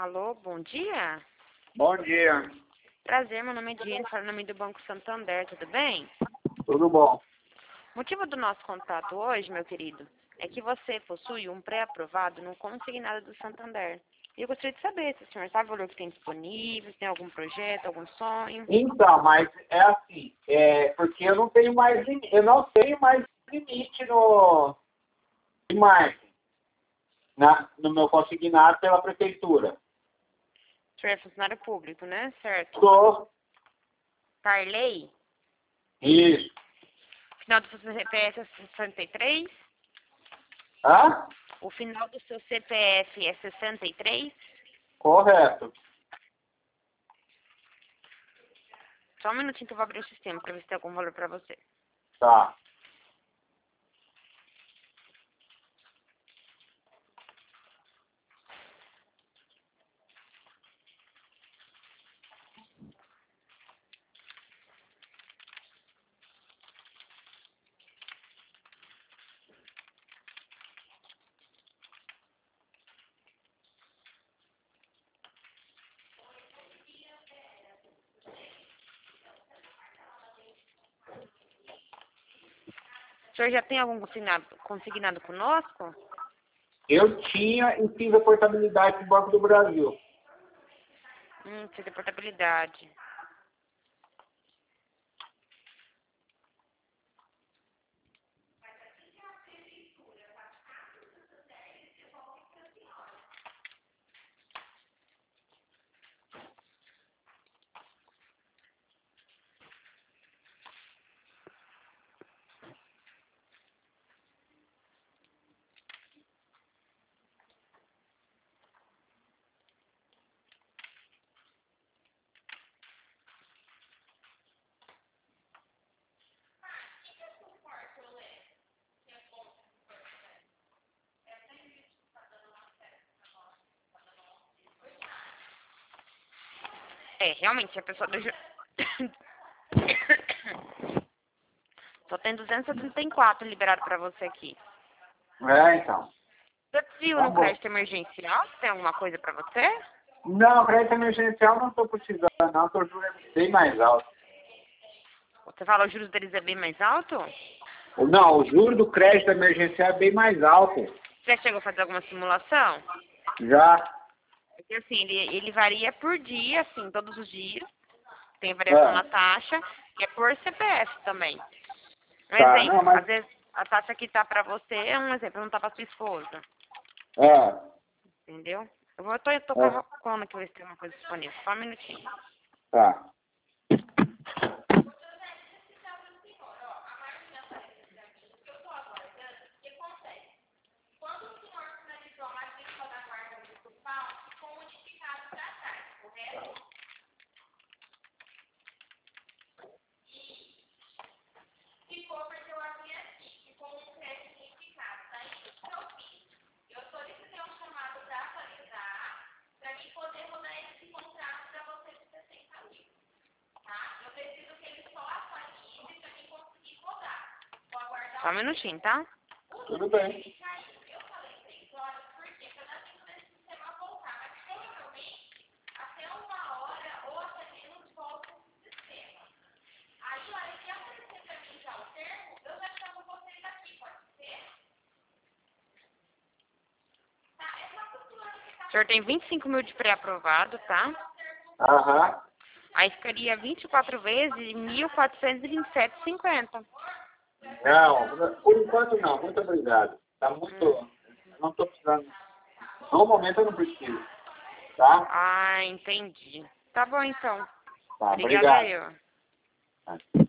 Alô, bom dia? Bom dia, Prazer, meu nome é Diane, falo em nome do Banco Santander, tudo bem? tudo bom? O motivo do nosso contato hoje, meu querido, é que você possui um pré-aprovado no consignado do Santander. E eu gostaria de saber se o senhor sabe o valor que tem disponível, se tem algum projeto, algum sonho. Então, mas é assim, porque eu não tenho mais limite de margem no meu consignado pela prefeitura. O senhor é funcionário público, né? Certo. Sou Parley, isso. final do seu CPF é 63? Hã? O final do seu CPF é 63? Correto. Só um minutinho que eu vou abrir o sistema para ver se tem algum valor para você. Tá. O senhor já tem algum consignado conosco? Eu tinha e fiz a portabilidade do Banco do Brasil. Precisa de portabilidade. Realmente, a pessoa do... Só tem 274 liberado para você aqui. Então. Você viu Tá no bom. crédito emergencial? Tem alguma coisa para você? Não, crédito emergencial não estou precisando, não, estou jurando bem mais alto. Você fala os juros deles é bem mais alto? Não, o juro do crédito emergencial é bem mais alto. Você já chegou a fazer alguma simulação? Já. Porque assim, ele varia por dia, assim, todos os dias. Tem variação na taxa e é por CPF também. Um Tá, exemplo, não, mas... às vezes a taxa que tá para você é um exemplo, não tá para sua esposa. É, Entendeu? Eu tô é, calculando aqui ver se tem uma coisa disponível. Só um minutinho. tá. Só um minutinho, tá? Tudo bem. O senhor tem 25 mil de pré-aprovado, tá? Aham. Aí ficaria 24 vezes 1.427,50. Não, por enquanto não. Muito obrigado. Tá muito... Eu não estou precisando. No momento eu não preciso. Tá? Ah, entendi. Tá bom, então. Tá, Obrigada obrigado. eu. Tá.